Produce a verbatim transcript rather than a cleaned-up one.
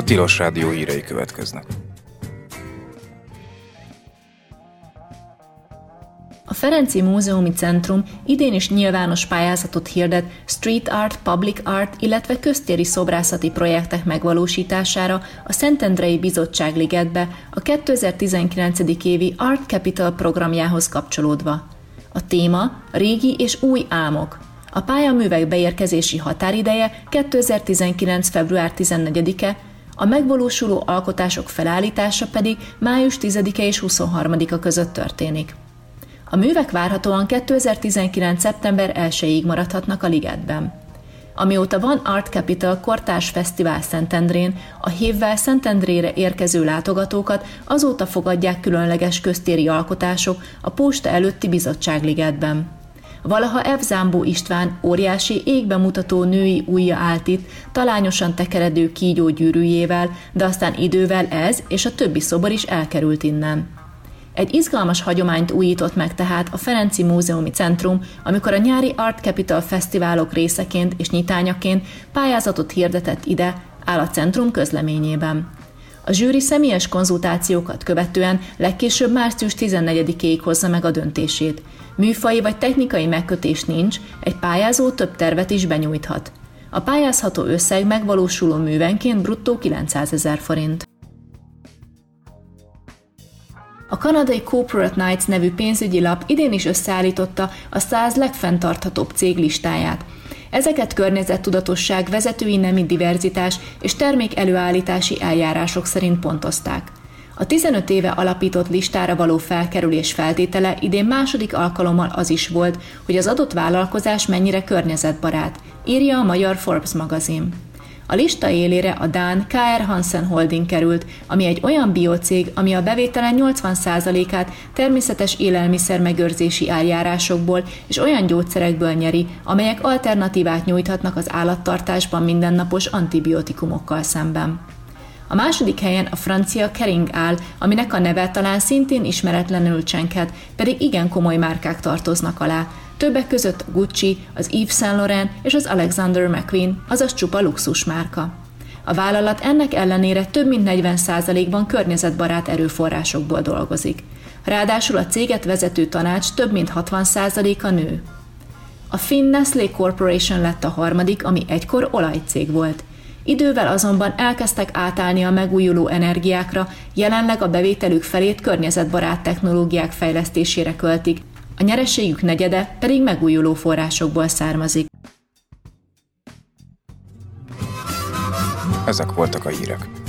Tilos Rádió hírei következnek. A Ferenczy Múzeumi Centrum idén is nyilvános pályázatot hirdet street art, public art, illetve köztéri szobrászati projektek megvalósítására a Szentendrei Bizottság ligetbe a kétezer-tizenkilenc. évi Art Capital programjához kapcsolódva. A téma régi és új álmok. A pályaművek beérkezési határideje kétezer-tizenkilenc. február tizennegyedike, a megvalósuló alkotások felállítása pedig május tizedike és huszonharmadika között történik. A művek várhatóan kétezer-tizenkilenc. szeptember elsejéig maradhatnak a ligetben. Amióta van Art Capital kortárs fesztivál Szentendrén, a hévvel Szentendrére érkező látogatókat azóta fogadják különleges köztéri alkotások a posta előtti bizottságligetben. Valaha F. Zámbó István óriási égbe mutató női ujja állt itt, talányosan tekeredő kígyó gyűrűjével, de aztán idővel ez és a többi szobor is elkerült innen. Egy izgalmas hagyományt újított meg tehát a Ferenczy Múzeumi Centrum, amikor a nyári Art Capital fesztiválok részeként és nyitányaként pályázatot hirdetett ide, áll a centrum közleményében. A zsűri személyes konzultációkat követően legkésőbb március tizennegyedikéig hozza meg a döntését. Műfaji vagy technikai megkötés nincs, egy pályázó több tervet is benyújthat. A pályázható összeg megvalósuló művenként bruttó kilencszázezer forint. A kanadai Corporate Knights nevű pénzügyi lap idén is összeállította a száz legfenntarthatóbb cég listáját. Ezeket környezettudatosság, vezetői nemi diverzitás és termék előállítási eljárások szerint pontozták. A tizenöt éve alapított listára való felkerülés feltétele idén második alkalommal az is volt, hogy az adott vállalkozás mennyire környezetbarát, írja a magyar Forbes magazin. A lista élére a dán ká er Hansen Holding került, ami egy olyan biocég, ami a bevételen nyolcvan százalékát természetes élelmiszer megőrzési eljárásokból és olyan gyógyszerekből nyeri, amelyek alternatívát nyújthatnak az állattartásban mindennapos antibiotikumokkal szemben. A második helyen a francia Kering áll, aminek a neve talán szintén ismeretlenül csenked, pedig igen komoly márkák tartoznak alá. Többek között a Gucci, az Yves Saint Laurent és az Alexander McQueen, azaz csupa luxusmárka. A vállalat ennek ellenére több mint negyven százalékban környezetbarát erőforrásokból dolgozik. Ráadásul a céget vezető tanács több mint hatvan százaléka nő. A finn Nestlé Corporation lett a harmadik, ami egykor olajcég volt. Idővel azonban elkezdtek átállni a megújuló energiákra, jelenleg a bevételük felét környezetbarát technológiák fejlesztésére költik, a nyereségük negyede pedig megújuló forrásokból származik. Ezek voltak a hírek.